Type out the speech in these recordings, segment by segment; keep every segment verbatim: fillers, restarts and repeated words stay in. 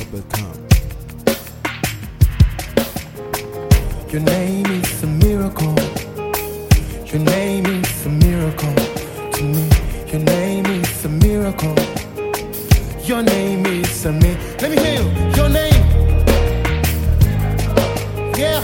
become. Your name is a miracle. Your name is a miracle to me. Your name is a miracle. Your name is a me. Let me hear you. Your name. Yeah.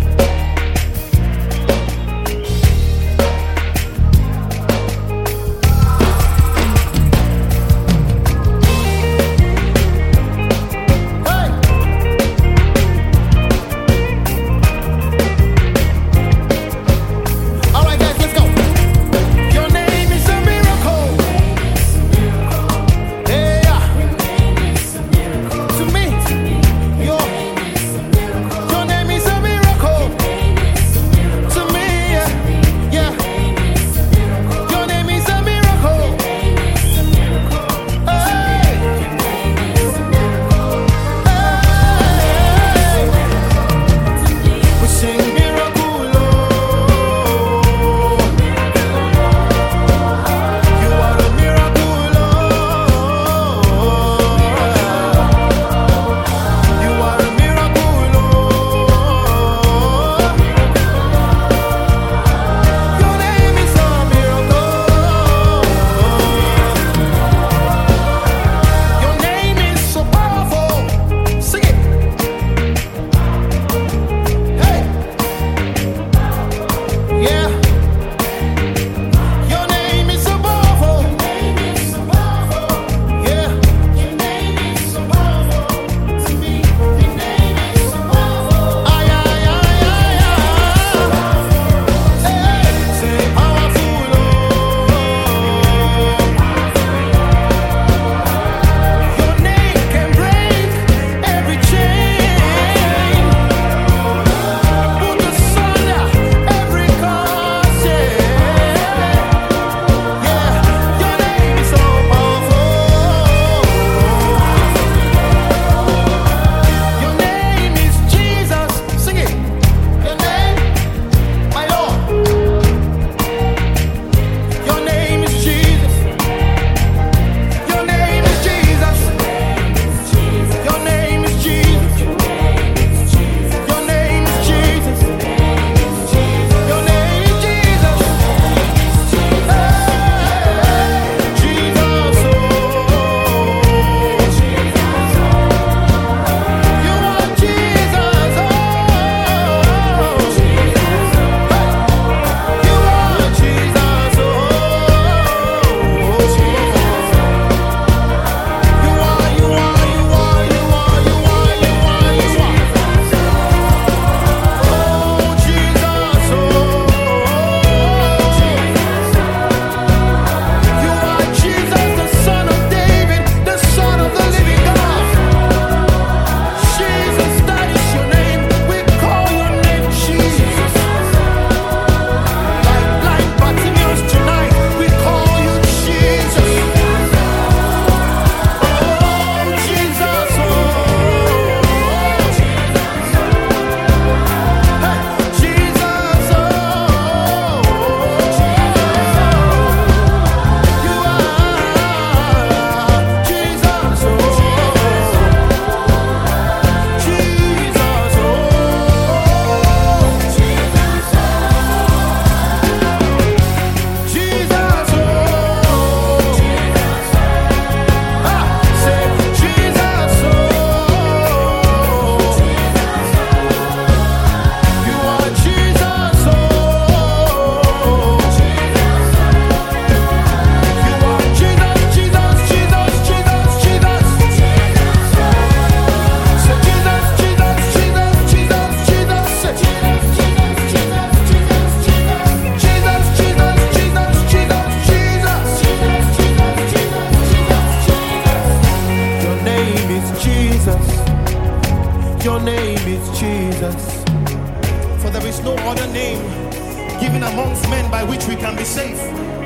Your name is Jesus. For there is no other name given amongst men by which we can be saved.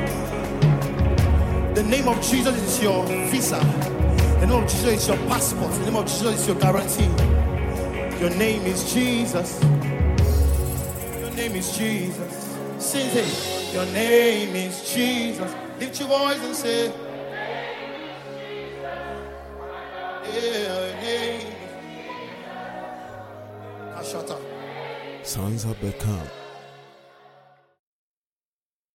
The name of Jesus is your visa. The name of Jesus is your passport. The name of Jesus is your guarantee. Your name is Jesus. Your name is Jesus. Sing it. Your name is Jesus. Lift your voice and say, yeah, your name. Shata. Sons have become